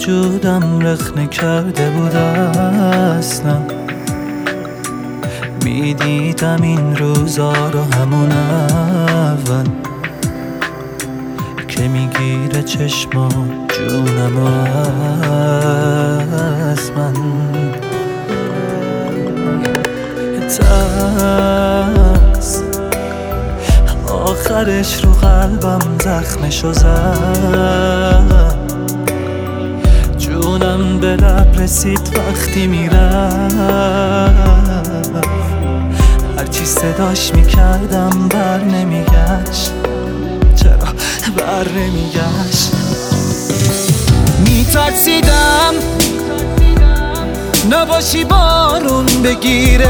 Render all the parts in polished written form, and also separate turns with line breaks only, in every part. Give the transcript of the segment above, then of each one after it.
وجودم رخنه کرده بود اصلا. میدیدم این روزا رو همون اول که میگیره چشما جونم از من. ترس آخرش رو قلبم زخمشو زد. جونم به لب رسید وقتی میرفت. هرچی صداش میکردم بر نمیگشت. چرا بر نمیگشت؟ میترسیدم نباشی بارون بگیره.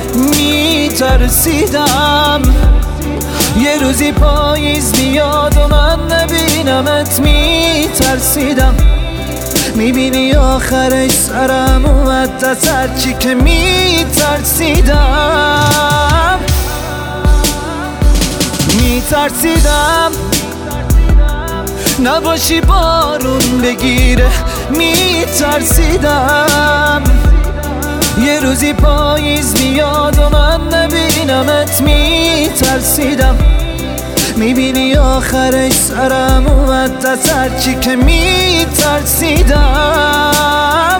میترسیدم یه روزی پاییز میاد و من نبینمت. میترسیدم میبینی آخرش سرم اومد از هرچی که میترسیدم. میترسیدم نباشی بارون بگیره. میترسیدم یه روزی پاییز میاد و من نبینمت. میترسیدم میبینی آخرش سرم اومد از هرچی که میترسیدم.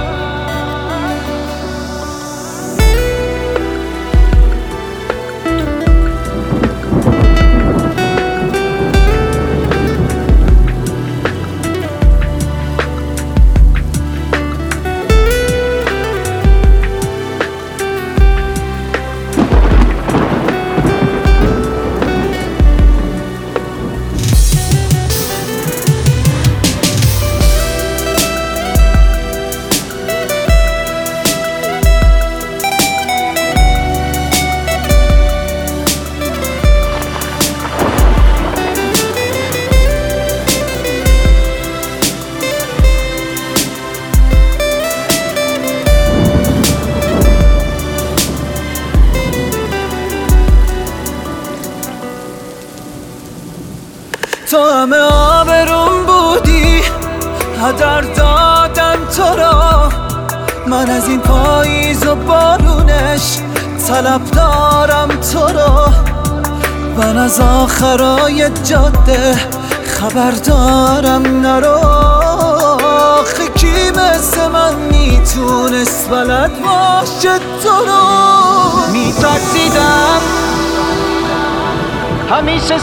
تو همه آبروم بودی، هدر دادم تو را. من از این پاییز و بارونش طلب دارم تو را. من از آخرای جاده خبر دارم نرو. آخه کی مثل من میتونست بلد باشه تو رو؟ میترسیدم همیشه